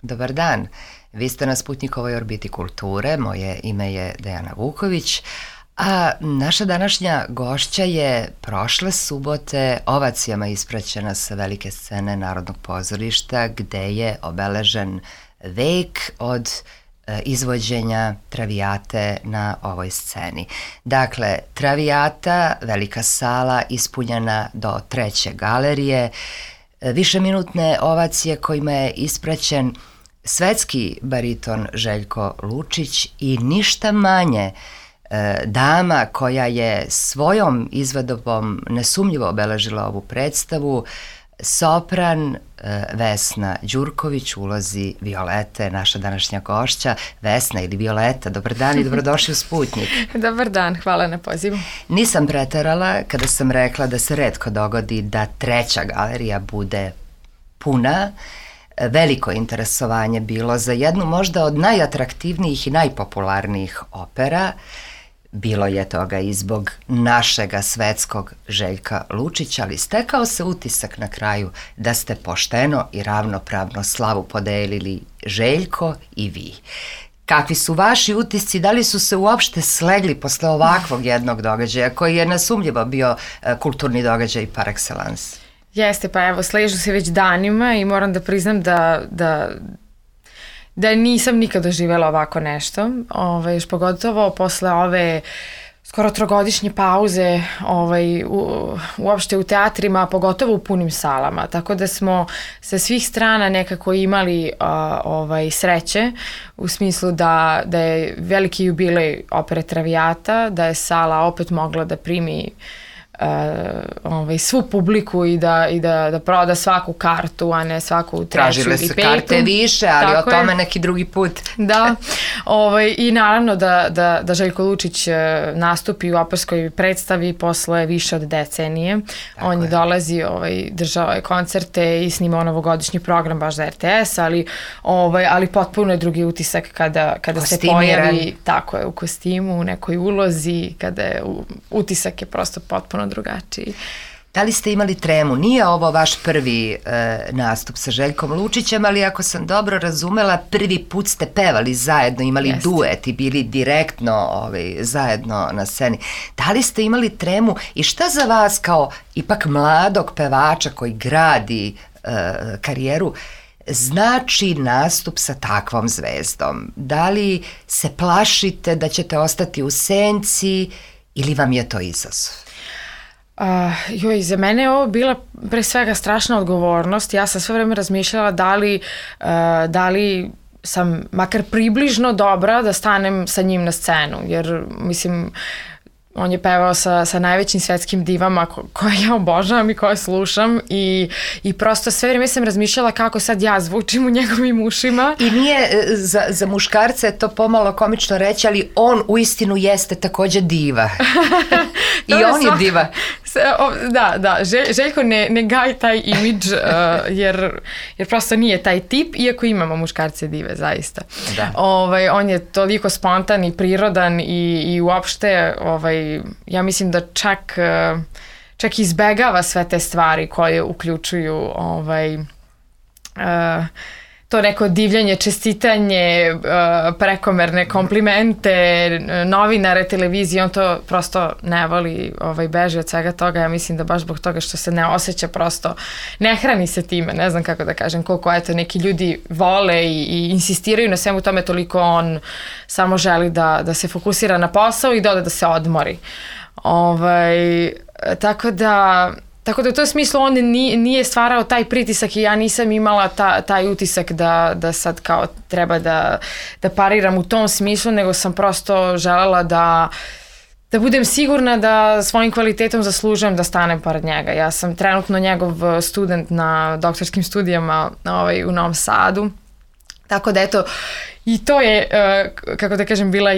Dobar dan, vi ste na Sputnikovoj orbiti kulture, moje ime je Dejana Vuković, a naša današnja gošća je prošle subote ovacijama ispraćena sa velike scene Narodnog pozorišta gde je obeležen vek od izvođenja Travijate na ovoj sceni. Dakle, Travijata, velika sala ispunjena do 3. galerije, višeminutne ovacije kojima je ispraćen svetski bariton Željko Lučić i ništa manje dama koja je svojom izvedbom nesumnjivo obeležila ovu predstavu, sopran Vesna Đurković u ulozi Violete, naša današnja gošća. Vesna ili Violeta, dobar dan i dobrodošli u Sputnik. Dobar dan, hvala na pozivu. Nisam preterala kada sam rekla da se retko dogodi da 3. galerija bude puna. Veliko interesovanje bilo za jednu možda od najatraktivnijih i najpopularnijih opera. Bilo je toga i zbog našega svetskog Željka Lučića, ali stekao se utisak na kraju da ste pošteno i ravnopravno slavu podelili Željko i vi. Kakvi su vaši utisci, da li su se uopšte slegli posle ovakvog jednog događaja koji je nesumnjivo bio kulturni događaj par excellence? Jeste, pa evo, sležu se već danima i moram da priznam da nisam nikad doživjela ovako nešto, još pogotovo posle ove skoro 3-godišnje pauze uopšte u teatrima, pogotovo u punim salama, tako da smo sa svih strana nekako imali sreće u smislu da je veliki jubilej opere Travijata, da je sala opet mogla da primi svu publiku i da proda svaku kartu, a ne svaku treću ili petu. Tražile su karte više, ali tako o tome neki drugi put. Da, i naravno da Željko Lučić nastupi u operskoj predstavi posle više od decenije. On je dolazio, držao je koncerte i snimao novogodišnji program baš za RTS, ali potpuno je drugi utisak kada se pojavi tako je u kostimu, u nekoj ulozi, kada je utisak je prosto potpuno drugačiji. Da li ste imali tremu? Nije ovo vaš prvi nastup sa Željkom Lučićem, ali ako sam dobro razumela, prvi put ste pevali zajedno, imali duet i bili direktno zajedno na sceni. Da li ste imali tremu i šta za vas kao ipak mladog pevača koji gradi karijeru znači nastup sa takvom zvezdom? Da li se plašite da ćete ostati u senci ili vam je to izazov? Za mene je ovo bila pre svega strašna odgovornost. Ja sam sve vreme razmišljala da li sam makar približno dobra da stanem sa njim na scenu, jer mislim on je pevao sa najvećim svetskim divama koje ja obožavam i koje slušam i prosto sve vreme sam razmišljala kako sad ja zvučim u njegovim ušima. I nije za muškarce je to pomalo komično reći, ali on uistinu jeste takođe diva. I on je diva. Da, Željko ne gaji taj imidž jer prosto nije taj tip, iako imamo muškarce dive, zaista. Da. On je toliko spontan i prirodan i uopšte ja mislim da čak izbegava sve te stvari koje uključuju to neko divljanje, čestitanje, prekomerne komplimente, novinare, televizije, on to prosto ne voli, beži od svega toga. Ja mislim da baš zbog toga što se ne osjeća prosto, ne hrani se time, ne znam kako da kažem, koliko neki ljudi vole i insistiraju na svemu tome, toliko on samo želi da se fokusira na posao i da se odmori. Tako da u tom smislu on nije stvarao taj pritisak i ja nisam imala taj utisak da sad kao treba da pariram u tom smislu, nego sam prosto želela da budem sigurna da svojim kvalitetom zaslužujem da stanem pored njega. Ja sam trenutno njegov student na doktorskim studijama u Novom Sadu. Tako da eto, I to je, kako da kažem, bila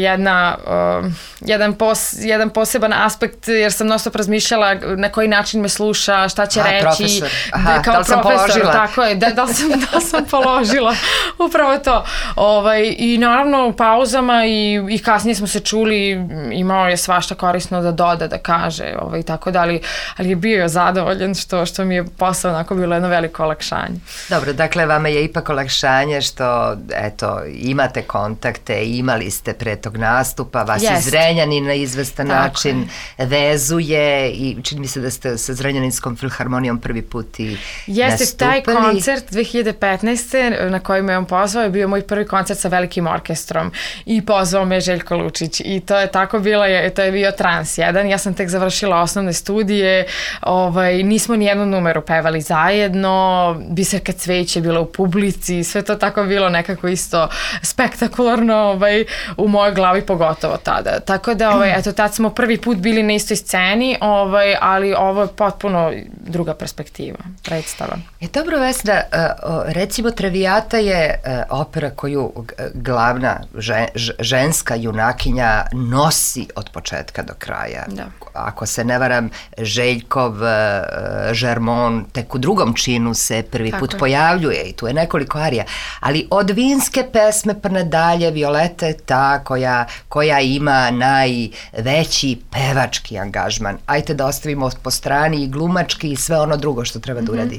jedan poseban aspekt, jer sam non-stop razmišljala na koji način me sluša, šta će reći. Profesor. Kao da li sam profesor, položila? tako je, da li sam položila, upravo to. I naravno u pauzama i kasnije smo se čuli, imao je svašta korisno da doda, da kaže, tako da, ali je bio zadovoljan što mi je posao onako bilo jedno veliko olakšanje. Dobro, dakle, vama je ipak olakšanje što, eto, imate kontakte, imali ste pre tog nastupa, vas iz Zrenjanina na izvestan način vezuje i čini mi se da ste sa Zrenjaninskom filharmonijom prvi put i nastupili. Jeste, taj koncert 2015. na koji me on pozvao je bio moj prvi koncert sa velikim orkestrom i pozvao me Željko Lučić i to je tako bilo, to je bio trans jedan, ja sam tek završila osnovne studije, nismo ni jednu numeru pevali zajedno, Biserka cveće bila u publici, sve to tako bilo nekako isto spektakularno u mojoj glavi, pogotovo tada. Tako da, eto, tad smo prvi put bili na istoj sceni, ali ovo je potpuno druga perspektiva, predstava. Dobro, Vesna, recimo Traviata je opera koju glavna ženska junakinja nosi od početka do kraja. Da. Ako se ne varam, Željkov Žermon tek u drugom činu se prvi put pojavljuje i tu je nekoliko arija, ali od vinske pesme pa nadalje Violeta je ta koja ima najveći pevački angažman. Ajde da ostavimo po strani i glumački i sve ono drugo što treba da uradi.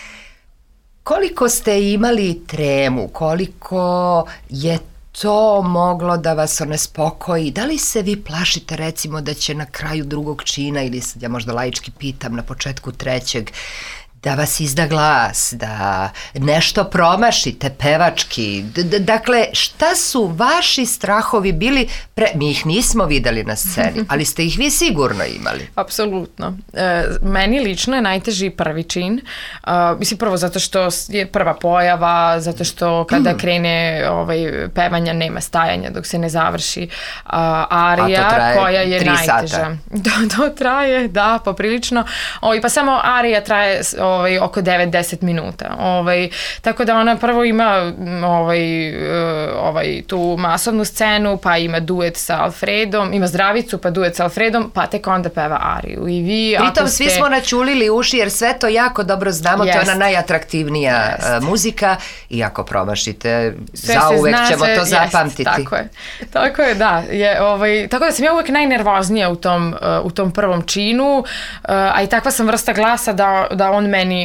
Koliko ste imali tremu, koliko je to moglo da vas onespokoji? Da li se vi plašite recimo da će na kraju drugog čina ili sad ja možda laički pitam na početku trećeg da vas izda glas, da nešto promašite pevački? Dakle, šta su vaši strahovi bili? Mi ih nismo videli na sceni, ali ste ih vi sigurno imali. Apsolutno. Meni lično je najteži prvi čin. Mislim, prvo zato što je prva pojava, zato što kada krene pevanja nema stajanja dok se ne završi arija, koja je najteža. To traje, da, poprilično. Pa samo arija traje oko 9-10 minuta. Tako da ona prvo ima tu masovnu scenu, pa ima duet sa Alfredom, ima zdravicu, pa duet sa Alfredom, pa tek onda peva ariju. I vi, pritom svi smo načulili uši jer sve to jako dobro znamo, to je ona najatraktivnija muzika i ako promašite, zauvek ćemo to zapamtiti. Tako je, da. Tako da sam ja uvek najnervoznija u tom prvom činu, a i takva sam vrsta glasa da on meni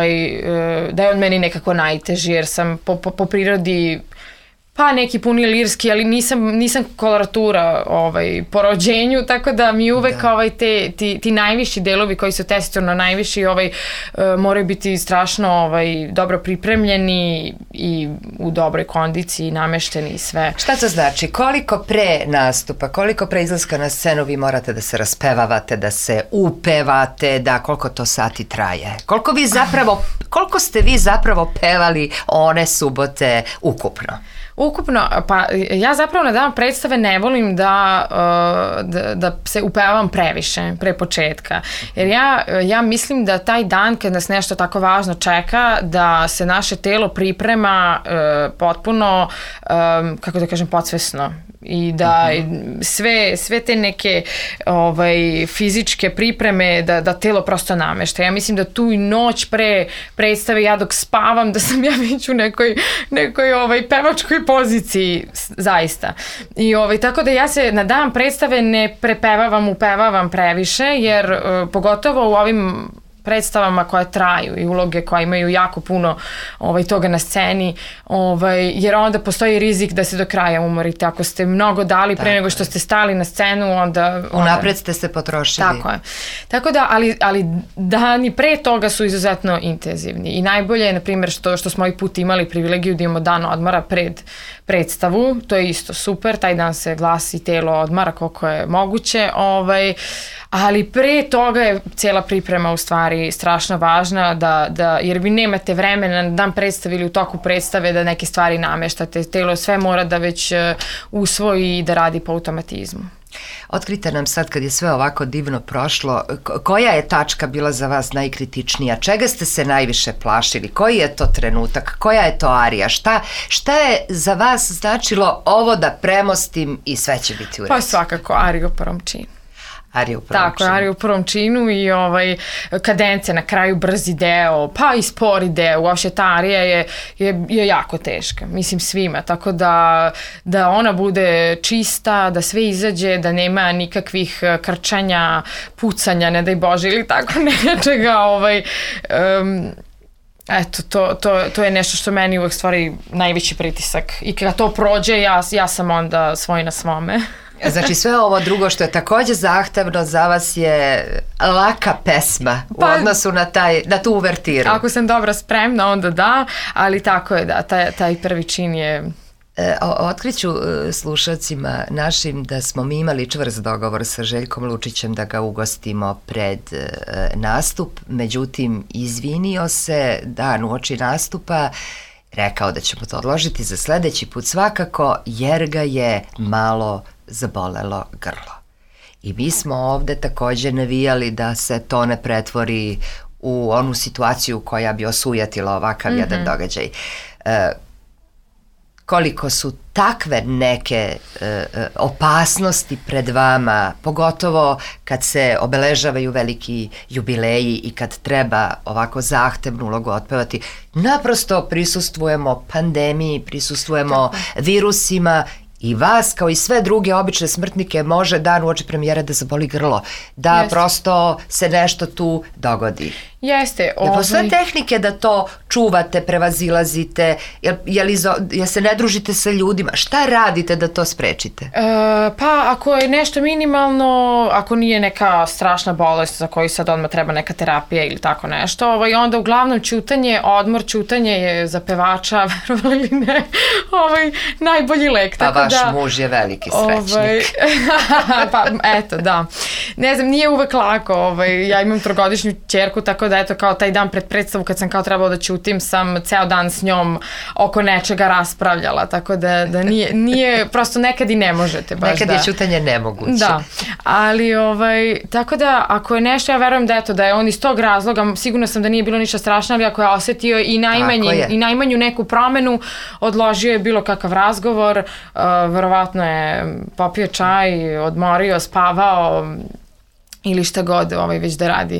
da je on meni nekako najteži, jer sam po prirodi pa neki puni lirski, ali nisam koloratura po rođenju, tako da mi uvek ti najviši delovi koji su testosterno najviši moraju biti strašno dobro pripremljeni i u dobroj kondiciji, namešteni i sve. Šta to znači? Koliko pre nastupa, koliko pre izlaska na scenu vi morate da se raspevavate, da se upevate, da koliko to sati traje? Koliko ste vi zapravo pevali one subote ukupno? Ukupno, pa ja zapravo na dan predstave ne volim da se upevam previše pre početka, jer ja mislim da taj dan kad nas nešto tako važno čeka, da se naše telo priprema potpuno, kako da kažem, podsvesno i da sve te neke fizičke pripreme da telo prosto namešta. Ja mislim da tu i noć pre predstave, ja dok spavam, da sam ja već u nekoj pevačkoj poziciji, zaista. I tako da ja se na dan predstave ne upevavam previše, jer pogotovo u ovim predstavama koje traju i uloge koje imaju jako puno toga na sceni, jer onda postoji rizik da se do kraja umorite. Ako ste mnogo dali pre nego što ste stali na scenu, onda unapred ste se potrošili. Tako je. Tako da, ali dani pre toga su izuzetno intenzivni i najbolje je, na primjer, što smo i put imali privilegiju da imamo dan odmora pred predstavu, to je isto super, taj dan se glas i telo odmara koliko je moguće, ali pre toga je cijela priprema u stvari strašno važna, jer vi nemate vremena na dan predstave ili u toku predstave da neke stvari nameštate, telo sve mora da već usvoji i da radi po automatizmu. Otkrite nam sad kad je sve ovako divno prošlo, koja je tačka bila za vas najkritičnija? Čega ste se najviše plašili? Koji je to trenutak? Koja je to arija? Šta je za vas značilo ovo da premostim i sve će biti u redu? Pa svakako ariju u prvom činu. Ariju u prvom Tako, činu. ariju u prvom činu i kadencija na kraju, brzi deo, pa i spori deo. Uopšte ta arija je jako teška, mislim svima, tako da ona bude čista, da sve izađe, da nema nikakvih krčanja, pucanja, ne daj Bože, ili tako nečega, eto, to je nešto što meni uvek stvori najveći pritisak i kada to prođe, ja sam onda svoj na svome. Znači sve ovo drugo što je takođe zahtevno za vas je laka pesma u odnosu na tu uvertiru. Ako sam dobro spremna, onda da, ali tako je da, taj prvi čin je... Otkriću slušalcima našim da smo mi imali čvrst dogovor sa Željkom Lučićem da ga ugostimo pred nastup, međutim izvinio se dan uoči nastupa, rekao da ćemo to odložiti za sledeći put svakako, jer ga je malo zabolelo grlo. I mi smo ovde takođe navijali da se to ne pretvori u onu situaciju koja bi osujatila ovakav jedan događaj. Koliko su takve neke opasnosti pred vama, pogotovo kad se obeležavaju veliki jubileji i kad treba ovako zahtevnu ulogu otpevati, naprosto prisustvujemo pandemiji, prisustvujemo virusima i vas kao i sve druge obične smrtnike može dan uoči premijera da zaboli grlo, da prosto se nešto tu dogodi. Jeste. Jel postoje tehnike da to čuvate, prevazilazite, jel se ne družite sa ljudima? Šta radite da to sprečite? Pa ako je nešto minimalno, ako nije neka strašna bolest za koju sad odmah treba neka terapija ili tako nešto, onda uglavnom ćutanje, odmor, ćutanje je za pevača, verovali ili ne, najbolji lek. Pa vaš muž je veliki srećnik. Pa eto, da. Ne znam, nije uvek lako, ja imam 3-godišnju ćerku, tako da eto kao taj dan pred predstavu kad sam kao trebalo da ćutim sam ceo dan s njom oko nečega raspravljala, tako da nije, prosto nekad i ne možete baš nekad je ćutanje nemoguće. Da, ali tako da ako je nešto, ja verujem da eto da je on iz tog razloga, sigurno sam da nije bilo ništa strašno, ali ako je osetio i najmanju neku promenu, odložio je bilo kakav razgovor, verovatno je popio čaj, odmorio, spavao, ili šta god već da radi,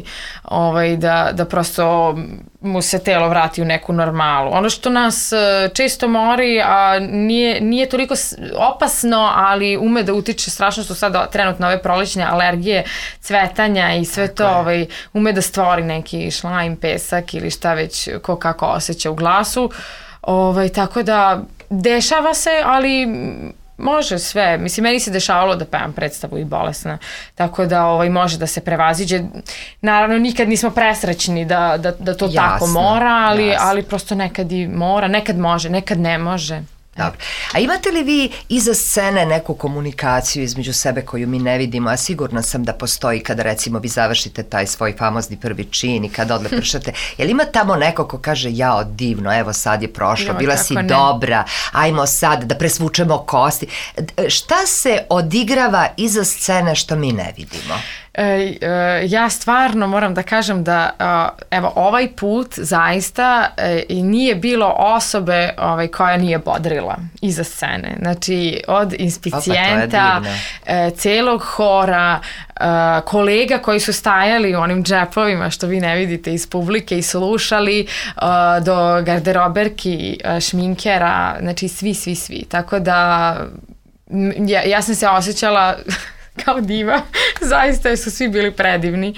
da prosto mu se telo vrati u neku normalu. Ono što nas često mori, a nije toliko opasno, ali ume da utiče strašno što sad trenutno ove prolećne alergije, cvetanja i sve to ume da stvori neki šlajm, pesak ili šta već ko kako osjeća u glasu. Tako da dešava se, ali može sve. Mislim, meni se dešavalo da pevam predstavu i bolesna, tako da može da se prevaziđe. Naravno, nikad nismo presrećni da to tako mora, ali prosto nekad i mora, nekad može, nekad ne može. Dobro. A imate li vi iza scene neku komunikaciju između sebe koju mi ne vidimo, a sigurna sam da postoji kada recimo vi završite taj svoj famozni prvi čin i kada odlepršate, jel ima tamo neko ko kaže jao divno, evo sad je prošlo, bila si dobra, ajmo sad da presvučemo kosti. Šta se odigrava iza scene što mi ne vidimo? Ja stvarno moram da kažem da evo ovaj put zaista nije bilo osobe koja nije bodrila iza scene. Znači od inspicijenta, celog hora, kolega koji su stajali u onim džepovima što vi ne vidite iz publike i slušali, do garderoberki, šminkera, znači svi. Tako da ja sam se osjećala kao diva, zaista su svi bili predivni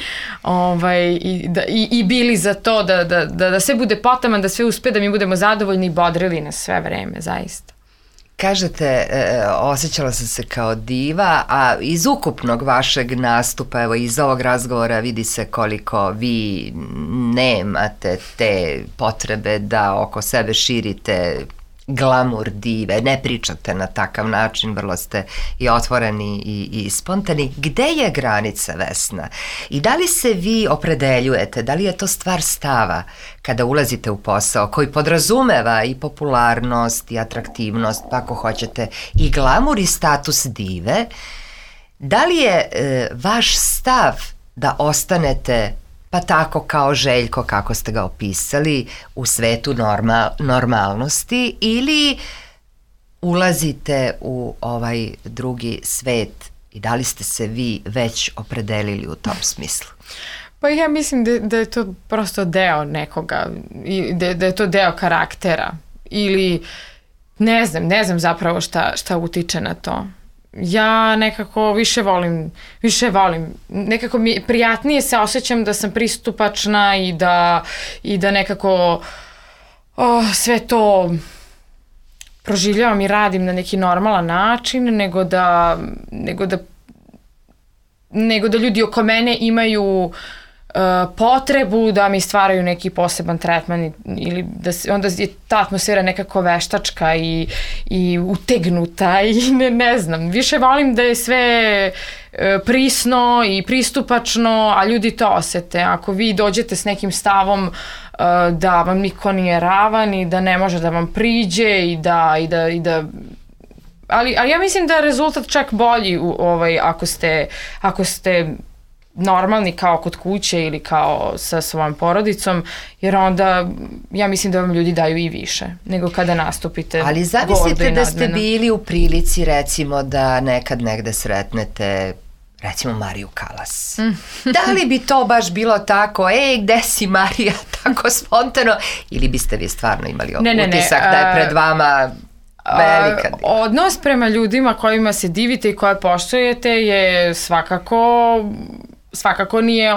i bili za to da sve bude potaman, da sve uspe, da mi budemo zadovoljni i bodrili nas sve vreme, zaista. Kažete, osjećala sam se kao diva, a iz ukupnog vašeg nastupa, evo iz ovog razgovora vidi se koliko vi nemate te potrebe da oko sebe širite glamur dive, ne pričate na takav način, vrlo ste i otvoreni i spontani. Gde je granica, Vesna? I da li se vi opredeljujete, da li je to stvar stava kada ulazite u posao koji podrazumeva i popularnost i atraktivnost, pa ako hoćete i glamur i status dive, Da li je vaš stav da ostanete pa tako kao Željko kako ste ga opisali u svetu normalnosti ili ulazite u ovaj drugi svet i da li ste se vi već opredelili u tom smislu? Pa ja mislim da je to prosto deo nekoga i da je to deo karaktera ili ne znam zapravo šta utiče na to. Ja nekako više volim, nekako mi prijatnije se osjećam da sam pristupačna i da nekako sve to proživljavam i radim na neki normalan način, nego da ljudi oko mene imaju potrebu da mi stvaraju neki poseban tretman ili da onda je ta atmosfera nekako veštačka i utegnuta i ne znam. Više volim da je sve prisno i pristupačno, a ljudi to osete. Ako vi dođete s nekim stavom da vam niko nije ravan i da ne može da vam priđe i da ali ja mislim da je rezultat čak bolji ako ste normalni kao kod kuće ili kao sa svojom porodicom, jer onda ja mislim da vam ljudi daju i više nego kada nastupite. Ali zamislite da ste bili u prilici recimo da nekad negde sretnete recimo Mariju Kalas. Da li bi to baš bilo tako, gde si Marija, tako spontano, ili biste vi stvarno imali utisak da je pred vama velika diva? Odnos prema ljudima kojima se divite i koje poštujete je svakako nije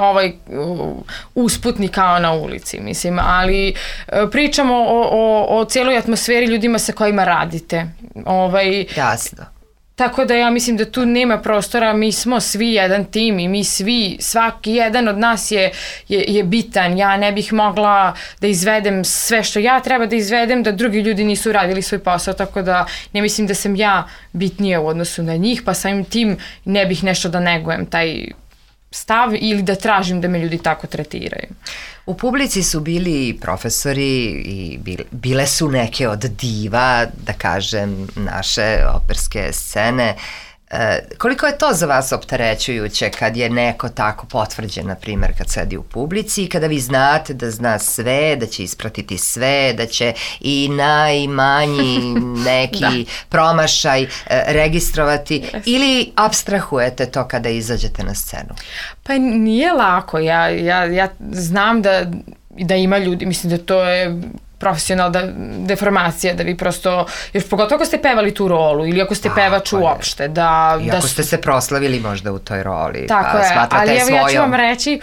usputni kao na ulici, mislim, ali pričamo o cijeloj atmosferi ljudima sa kojima radite. Jasno. Tako da ja mislim da tu nema prostora, mi smo svi jedan tim i mi svi, svaki jedan od nas je bitan. Ja ne bih mogla da izvedem sve što ja treba da izvedem, da drugi ljudi nisu radili svoj posao, tako da ne mislim da sam ja bitnija u odnosu na njih, pa samim tim ne bih nešto da negujem taj stav ili da tražim da me ljudi tako tretiraju. U publici su bili profesori i bile su neke od diva, da kažem, naše operske scene. Koliko je to za vas opterećujuće kad je neko tako potvrđen, na primjer, kad sedi u publici i kada vi znate da zna sve, da će ispratiti sve, da će i najmanji neki promašaj registrovati ili apstrahujete to kada izađete na scenu? Pa nije lako. Ja znam da ima ljudi, mislim da to je profesionalna deformacija, da vi prosto, još pogotovo ako ste pevali tu rolu ili ako ste pevač uopšte. I ako ste se proslavili možda u toj roli, tako pa smatrate je svojom. Ali ja ću vam reći,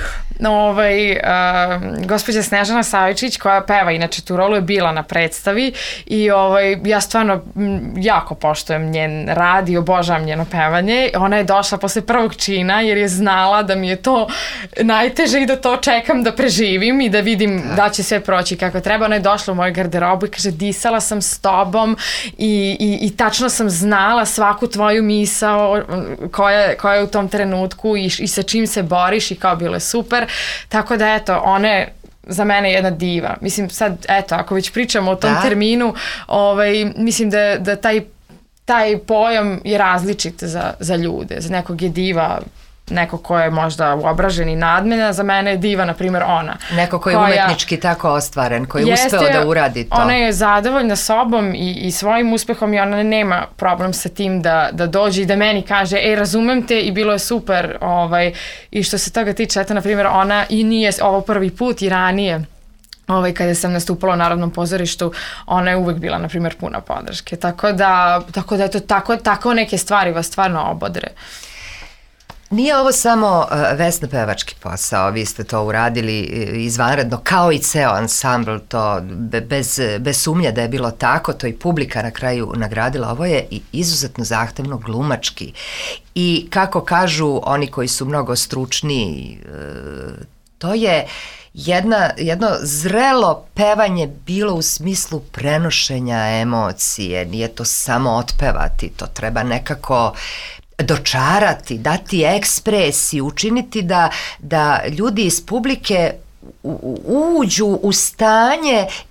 gospođa Snežana Savičić koja peva inače tu rolu je bila na predstavi i ja stvarno jako poštujem njen rad i obožavam njeno pevanje. Ona je došla posle prvog čina jer je znala da mi je to najteže i da to čekam da preživim i da vidim da će sve proći kako treba. Ona je došla u moju garderobu i kaže disala sam s tobom i tačno sam znala svaku tvoju misao koja je u tom trenutku i sa čim se boriš i kao bilo je super. Tako da eto, ona je za mene jedna diva. Mislim sad, eto, ako već pričamo o tom terminu, mislim da taj pojam je različit za ljude. Za nekog je diva neko ko je možda uobražen i nadmena, za mene je diva, na primjer, ona. Neko ko je umetnički tako ostvaren, koji je uspeo da uradi to. Ona je zadovoljna sobom i svojim uspehom i ona nema problem sa tim da dođe i da meni kaže, razumem te i bilo je super. I što se toga tiče, eto, na primjer, ona i nije ovo prvi put i ranije. Kada sam nastupala u Narodnom pozorištu, ona je uvek bila, na primjer, puna podrške. Tako da eto, tako neke stvari vas stvarno obodre. Nije ovo samo vesno-pevački posao, vi ste to uradili izvanredno, kao i ceo ansambl, to bez sumnje da je bilo tako, to i publika na kraju nagradila. Ovo je i izuzetno zahtevno glumački i kako kažu oni koji su mnogo stručniji, to je jedno zrelo pevanje bilo u smislu prenošenja emocije, nije to samo otpevati, to treba nekako dočarati, dati ekspresiju, učiniti da ljudi iz publike uđu u stanje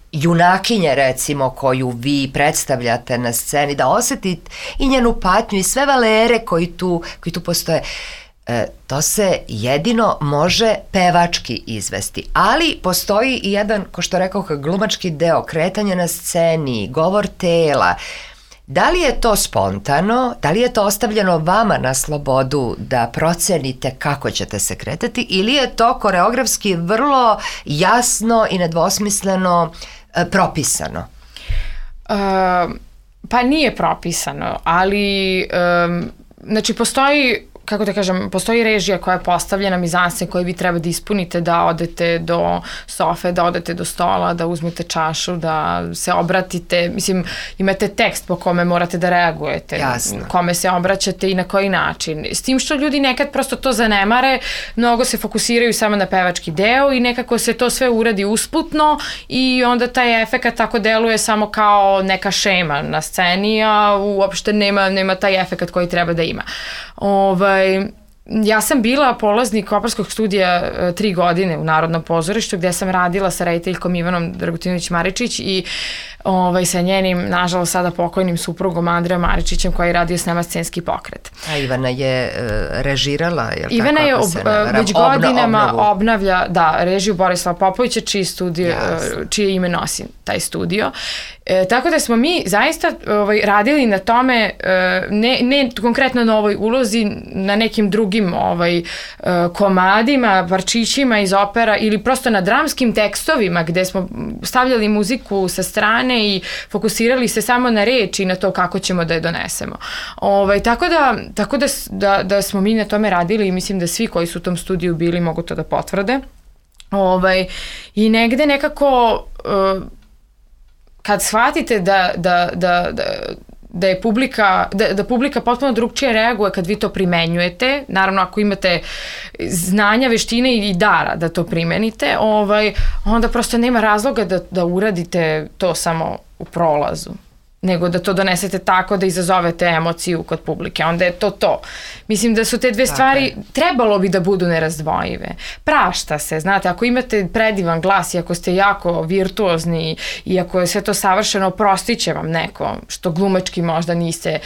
junakinje recimo koju vi predstavljate na sceni, da osetite i njenu patnju i sve valere koji tu postoje. To se jedino može pevački izvesti, ali postoji i jedan, ko što rekao, glumački deo, kretanje na sceni, govor tela. Da li je to spontano, da li je to ostavljeno vama na slobodu da procenite kako ćete se kretati, ili je to koreografski vrlo jasno i nedvosmisleno propisano? Pa nije propisano, ali znači postoji, kako da kažem, postoji režija koja je postavljena, mizansen koji vi treba da ispunite, da odete do sofe, da odete do stola, da uzmete čašu, da se obratite, mislim, imate tekst po kome morate da reagujete, jasno, kome se obraćate i na koji način. S tim što ljudi nekad prosto to zanemare, mnogo se fokusiraju samo na pevački deo i nekako se to sve uradi usputno i onda taj efekat tako deluje samo kao neka šema na sceni, a uopšte nema taj efekat koji treba da ima. Ja sam bila polaznik operskog studija 3 godine u Narodnom pozorištu gde sam radila sa rediteljkom Ivanom Dragutinović-Maričić i sa njenim, nažalost sada pokojnim suprugom Andrejom Maričićem koji je radio s nama scenski pokret. A Ivana je režirala, je li Ivana tako? Ivana je već godinama obnavlja, režiju Borislava Popovića, čije ime nosi taj studio. Tako da smo mi zaista radili na tome, ne konkretno na ovoj ulozi, na nekim drugim komadima, parčićima iz opera ili prosto na dramskim tekstovima gde smo stavljali muziku sa strane i fokusirali se samo na reč i na to kako ćemo da je donesemo. Tako da smo mi na tome radili i mislim da svi koji su u tom studiju bili mogu to da potvrde. I negde nekako kad shvatite da je publika potpuno drugčije reaguje kad vi to primenjujete, naravno ako imate znanja, veštine i dara da to primenite, onda prosto nema razloga da uradite to samo u prolazu, nego da to donesete tako da izazovete emociju kod publike, onda je to. Mislim da su te dve stvari, trebalo bi da budu nerazdvojive. Prašta se, znate, ako imate predivan glas i ako ste jako virtuozni i ako je sve to savršeno, oprostit će vam neko što glumački možda niste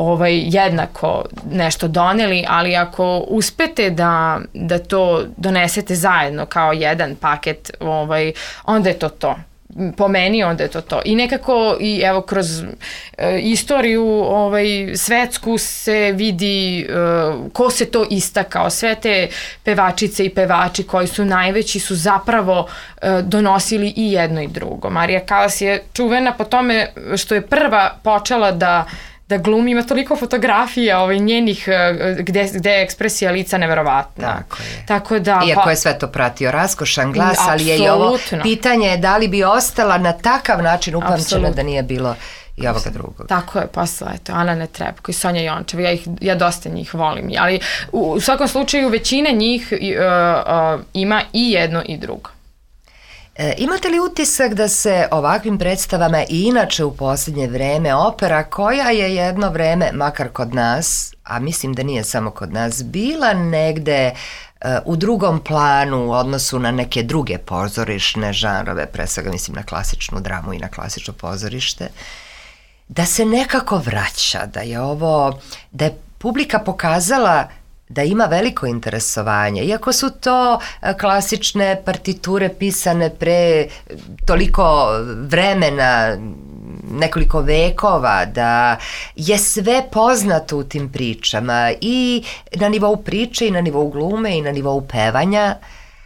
jednako nešto doneli, ali ako uspete da to donesete zajedno kao jedan paket, onda je to. Po meni onda je to. I nekako i evo kroz istoriju svetsku se vidi ko se to istakao. Sve te pevačice i pevači koji su najveći su zapravo donosili i jedno i drugo. Marija Kalas je čuvena po tome što je prva počela da glumi, ima toliko fotografija njenih gde je ekspresija lica neverovatna. Tako je. Iako je sve to pratio raskošan glas, ali je i ovo pitanje da li bi ostala na takav način upamćena da nije bilo i ovoga drugog. Tako je, posle, Ana Netrebko i Sonja Jončev, ja dosta njih volim, ali u svakom slučaju većina njih ima i jedno i drugo. Imate li utisak da se ovakvim predstavama i inače u posljednje vreme opera, koja je jedno vreme, makar kod nas, a mislim da nije samo kod nas, bila negde u drugom planu u odnosu na neke druge pozorišne žanrove, pre svega mislim na klasičnu dramu i na klasično pozorište, da se nekako vraća, da je publika pokazala da ima veliko interesovanje, iako su to klasične partiture pisane pre toliko vremena, nekoliko vekova, da je sve poznato u tim pričama i na nivou priče i na nivou glume i na nivou pevanja,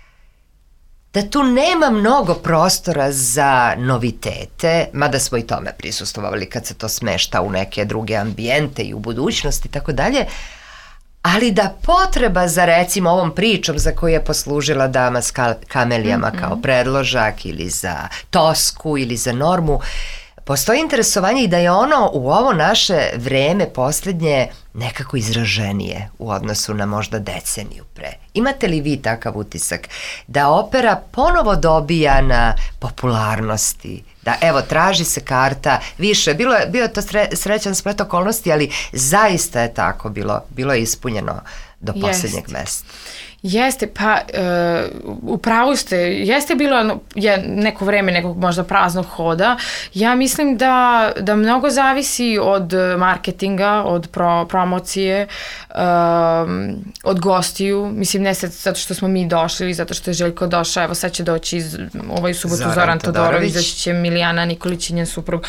da tu nema mnogo prostora za novitete, mada smo i tome prisustvovali kad se to smešta u neke druge ambijente i u budućnosti i tako dalje, ali da potreba za recimo ovom pričom za koju je poslužila Dama s kamelijama kao predložak ili za Tosku ili za Normu, postoji interesovanje i da je ono u ovo naše vreme posljednje nekako izraženije u odnosu na možda deceniju pre. Imate li vi takav utisak da opera ponovo dobija na popularnosti? Da evo, traži se karta više, bio je to srećan splet okolnosti, ali zaista je tako bilo je ispunjeno do posljednjeg mesta. Jeste, pa u pravu ste, jeste bilo neko vreme nekog možda praznog hoda. Ja mislim da mnogo zavisi od marketinga, od promocije, od gostiju. Mislim, ne sad zato što smo mi došli, zato što je Željko došao, evo sad će doći ovaj subotu Zoran Todorović, da će Milijana Nikolić i njen suprug.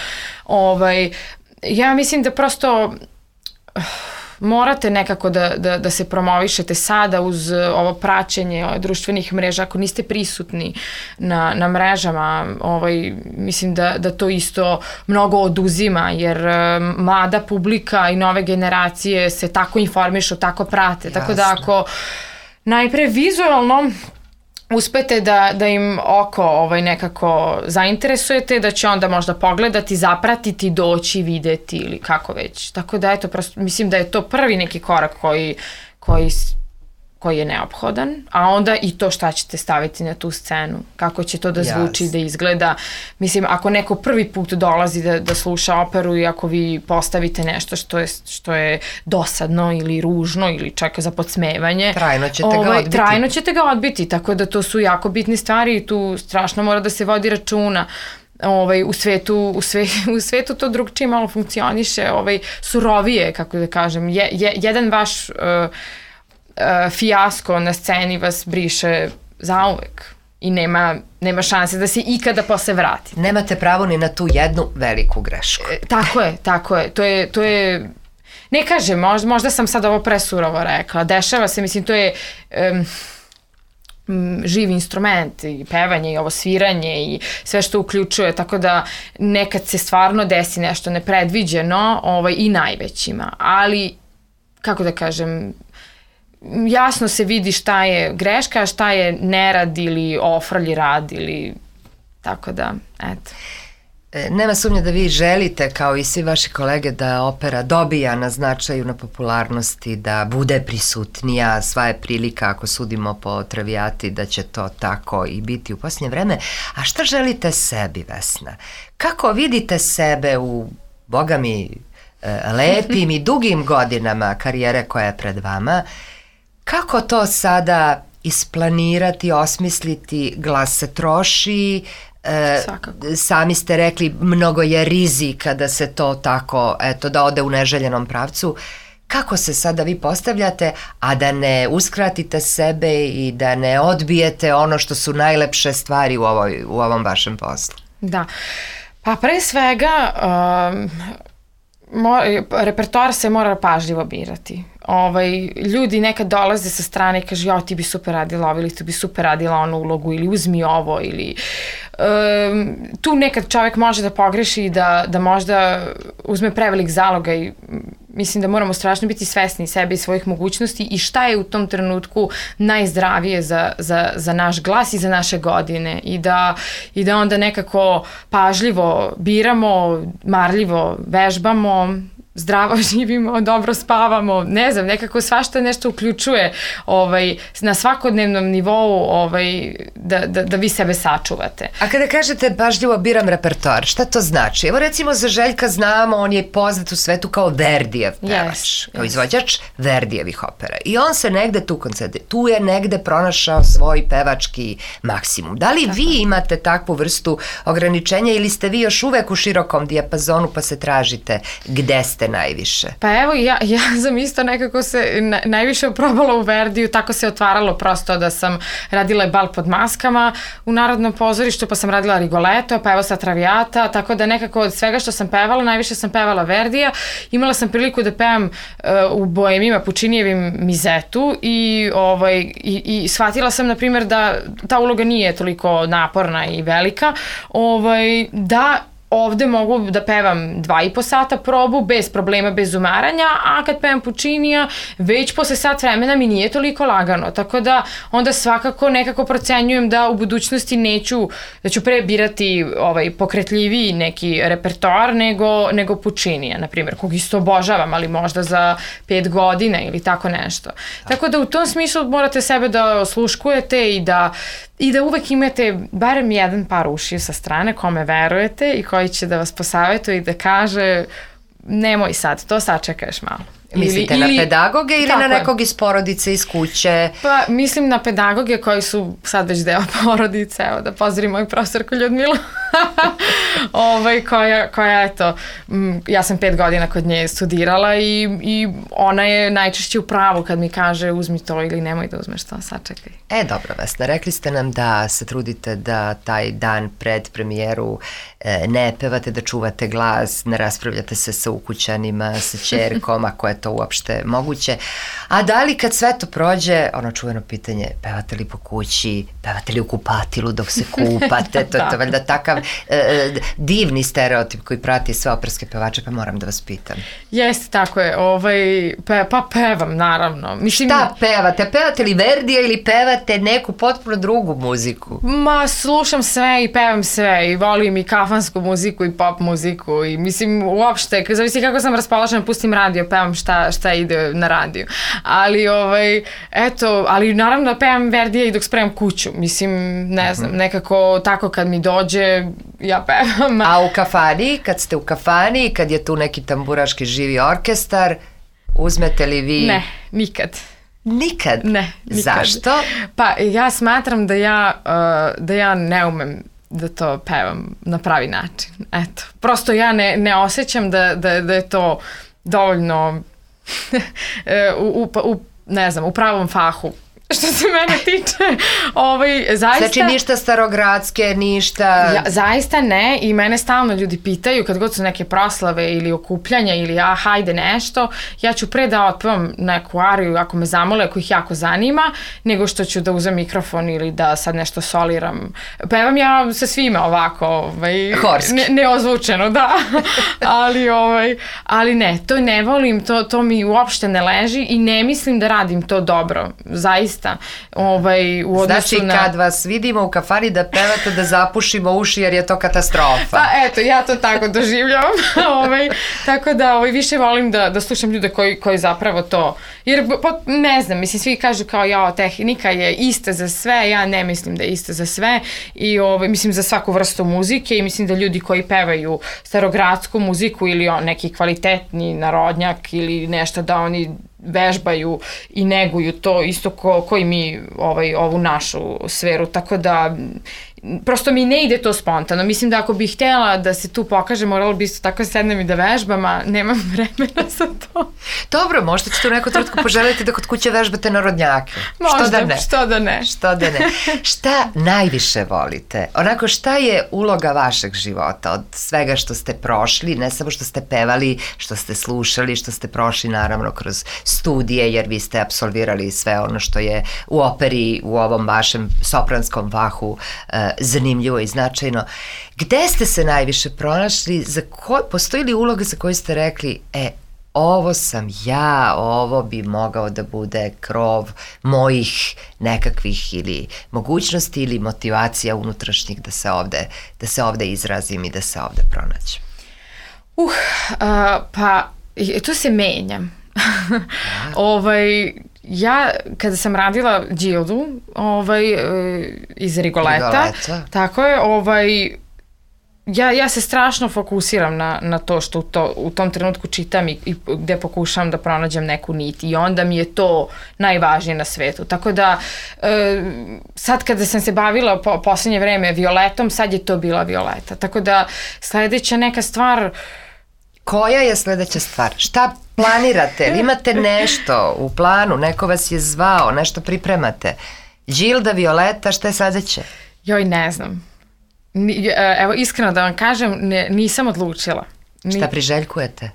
Ja mislim da prosto morate nekako da se promovišete sada uz ovo praćenje društvenih mreža. Ako niste prisutni na mrežama, mislim da to isto mnogo oduzima, jer mlada publika i nove generacije se tako informišu, tako prate. Jasne. Tako da ako najpre vizualno uspete da im oko nekako zainteresujete, da će onda možda pogledati, zapratiti, doći, videti ili kako već. Tako da eto, prosto, mislim da je to prvi neki korak koji je neophodan, a onda i to šta ćete staviti na tu scenu, kako će to da zvuči, da izgleda. Mislim, ako neko prvi put dolazi da sluša operu i ako vi postavite nešto što je dosadno ili ružno ili čak za podsmevanje, trajno ćete ga odbiti, tako da to su jako bitne stvari i tu strašno mora da se vodi računa. U svetu to drugčije malo funkcioniše, surovije, kako da kažem. Jedan vaš fijasko na sceni vas briše zauvek i nema šanse da se ikada posle vrati. Nemate pravo ni na tu jednu veliku grešku. Tako je. To je ne kažem, možda sam sad ovo presurovo rekla. Dešava se, mislim, to je živi instrument i pevanje i ovo sviranje i sve što uključuje, tako da nekad se stvarno desi nešto nepredviđeno i najvećima, ali kako da kažem, jasno se vidi šta je greška, šta je nerad ili ofrlji rad ili tako da, eto. Nema sumnje da vi želite, kao i svi vaši kolege, da opera dobija na značaju, na popularnosti, da bude prisutnija. Sva je prilika, ako sudimo po Travijati, da će to tako i biti u posljednje vreme. A šta želite sebi, Vesna? Kako vidite sebe u, boga mi, lepim i dugim godinama karijere koja je pred vama? Kako to sada isplanirati, osmisliti? Glas se troši, sami ste rekli, mnogo je rizika da se to tako, eto, da ode u neželjenom pravcu. Kako se sada vi postavljate, a da ne uskratite sebe i da ne odbijete ono što su najlepše stvari u ovom vašem poslu? Da, pa pre svega repertoar se mora pažljivo birati. Ljudi nekad dolaze sa strane i kažu, ti bi super radila ovo ili ti bi super radila onu ulogu ili uzmi ovo ili tu nekad čovjek može da pogreši i da možda uzme prevelik zaloga i mislim da moramo strašno biti svesni sebe i svojih mogućnosti i šta je u tom trenutku najzdravije za naš glas i za naše godine i da onda nekako pažljivo biramo, marljivo vežbamo, zdravo živimo, dobro spavamo, ne znam, nekako svašta nešto uključuje na svakodnevnom nivou da vi sebe sačuvate. A kada kažete pažljivo biram repertoar, šta to znači? Evo recimo za Željka znamo, on je poznat u svetu kao Verdijev pevač, kao izvođač Verdijevih opera. I on se negde tu koncentrira, tu je negde pronašao svoj pevački maksimum. Da li vi imate takvu vrstu ograničenja ili ste vi još uvek u širokom dijapazonu pa se tražite gde ste najviše? Pa evo, ja sam isto nekako se najviše probala u Verdiju, tako se otvaralo prosto da sam radila i Bal pod maskama u Narodnom pozorištu, pa sam radila Rigoletto, pa evo sad Travijata, tako da nekako od svega što sam pevala, najviše sam pevala Verdija. Imala sam priliku da pevam u Boemima, Pučinijevim Mizetu i shvatila sam, na primjer, da ta uloga nije toliko naporna i velika, da ovde mogu da pevam 2,5 sata probu bez problema, bez umaranja, a kad pevam Pučinija, već posle sat vremena mi nije toliko lagano, tako da onda svakako nekako procenjujem da u budućnosti da ću pre birati pokretljiviji neki repertoar nego Pučinija, na primjer, kog isto obožavam, ali možda za 5 godina ili tako nešto. Tako da u tom smislu morate sebe da osluškujete i da uvek imate barem jedan par ušiju sa strane kome verujete i koji će da vas posavetuje i da kaže nemoj sad, to sačekaješ malo. Mislite na pedagoge ili na nekog iz porodice, iz kuće? Pa mislim na pedagoge koji su sad već deo porodice, evo da pozdravim moju profesorku Ljudmilu, koja eto, ja sam 5 godina kod nje studirala i ona je najčešće u pravu kad mi kaže uzmi to ili nemoj da uzmeš to, sačekaj. Dobro, Vesna, rekli ste nam da se trudite da taj dan pred premijeru ne pevate, da čuvate glas, ne raspravljate se sa ukućanima, sa ćerkom, ako je to uopšte moguće. A da li kad sve to prođe, ono čuveno pitanje, pevate li po kući, pevate li u kupatilu dok se kupate, to je to valjda takav divni stereotip koji prati sve operske pevače, pa moram da vas pitam. Jeste, tako je, pa pevam, naravno. Mislim, šta pevate? Pevate li Verdija ili pevate neku potpuno drugu muziku? Ma, slušam sve i pevam sve i volim i kafansku muziku i pop muziku i mislim, uopšte, zavisi kako sam raspoložena, pustim radio, pevam šta ide na radiju. Ali, eto, ali naravno da pevam Verdija i dok spremam kuću. Mislim, ne znam, nekako tako kad mi dođe, ja pevam. A u kafani, kad ste u kafani, kad je tu neki tamburaški živi orkestar, uzmete li vi... Ne, nikad. Nikad? Ne, nikad. Zašto? Pa ja smatram da ja ne umem da to pevam na pravi način. Eto, prosto ja ne osjećam da je to dovoljno ne znam, u pravom fahu. Što se mene tiče, zaista... Znači ništa starogradske, ništa... Zaista ne, i mene stalno ljudi pitaju kad god su neke proslave ili okupljanja ili hajde nešto, ja ću pre da otpevam neku ariju ako me zamole, ako ih jako zanima, nego što ću da uzem mikrofon ili da sad nešto soliram. Pevam ja sa svime ovako, neozvučeno, da, ali ne, to ne volim, to mi uopšte ne leži i ne mislim da radim to dobro, zaista. U znači kad vas vidimo u kafani da pevate da zapušimo uši jer je to katastrofa. Pa eto, ja to tako doživljavam. Tako da više volim da slušam ljude koji zapravo to, jer ne znam, mislim svi kažu kao tehnika je ista za sve, ja ne mislim da je ista za sve i mislim za svaku vrstu muzike i mislim da ljudi koji pevaju starogradsku muziku ili neki kvalitetni narodnjak ili nešto da oni vežbaju i neguju to isto koji mi ovu našu sferu, tako da prosto mi ne ide to spontano. Mislim da ako bih htjela da se tu pokaže, moralo bi isto tako sednem i da vežbam, a nemam vremena za to. Dobro, možda ćete u neku trenutku poželiti da kod kuće vežbate narodnjake. Možda, što da ne. Šta najviše volite? Onako, šta je uloga vašeg života od svega što ste prošli, ne samo što ste pevali, što ste slušali, što ste prošli naravno kroz studije, jer vi ste apsolvirali sve ono što je u operi, u ovom vašem sopranskom fahu zanimljivo i značajno. Gde ste se najviše pronašli? Postoji li uloga za koju ste rekli, ovo sam ja, ovo bi mogao da bude krov mojih nekakvih ili mogućnosti ili motivacija unutrašnjih da se ovde izrazim i da se ovde pronađem? Pa to se menja. Ja, kada sam radila Đildu iz Rigoleta, tako je, ja se strašno fokusiram na to što u tom trenutku čitam i gde pokušavam da pronađem neku nit i onda mi je to najvažnije na svetu. Tako da sad kada sam se bavila poslednje vreme Violetom, sad je to bila Violeta. Tako da sledeća neka stvar... Koja je sledeća stvar? Šta planirate? Imate nešto u planu? Neko vas je zvao? Nešto pripremate? Đilda, Violeta, šta je sledeće? Joj, ne znam. Evo, iskreno da vam kažem, nisam odlučila. Šta priželjkujete?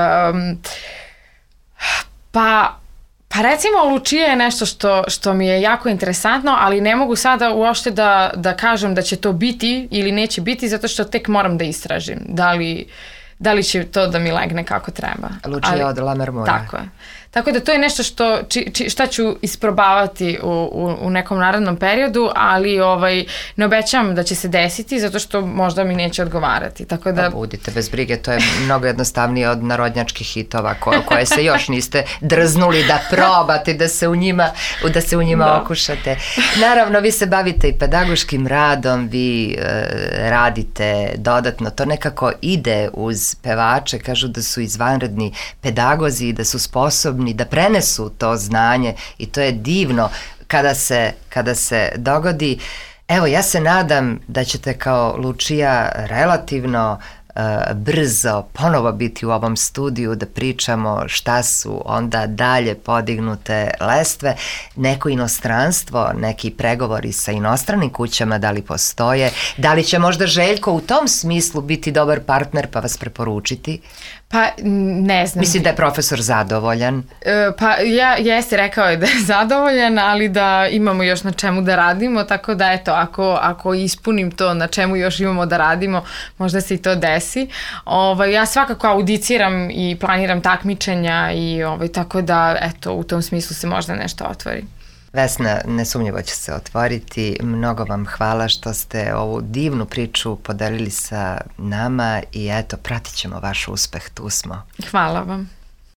Pa recimo Lučija je nešto što mi je jako interesantno, ali ne mogu sada uopšte da kažem da će to biti ili neće biti, zato što tek moram da istražim. Da li će to da mi legne kako treba. Lučija od La Marmora. Tako je. Tako da to je nešto šta ću isprobavati u nekom narednom periodu, ali ne obećam da će se desiti zato što možda mi neće odgovarati. Tako da... Budite bez brige, to je mnogo jednostavnije od narodnjačkih hitova koje se još niste drznuli da probate, da se u njima okušate. Naravno, vi se bavite i pedagoškim radom, vi radite dodatno, to nekako ide uz uz pevače, kažu da su izvanredni pedagozi i da su sposobni da prenesu to znanje i to je divno kada se dogodi. Evo, ja se nadam da ćete kao Lučija relativno brzo ponovo biti u ovom studiju da pričamo šta su onda dalje podignute lestve, neko inostranstvo, neki pregovori sa inostranim kućama, da li postoje, da li će možda Željko u tom smislu biti dobar partner pa vas preporučiti? Pa ne znam. Mislim da je profesor zadovoljan. Pa jeste, rekao je da je zadovoljan, ali da imamo još na čemu da radimo, tako da eto, ako ispunim to na čemu još imamo da radimo, možda se i to desi. Ja svakako audiciram i planiram takmičenja i tako da eto, u tom smislu se možda nešto otvori. Vesna, nesumnjivo će se otvoriti. Mnogo vam hvala što ste ovu divnu priču podelili sa nama i eto, pratit ćemo vaš uspeh, tu smo. Hvala vam.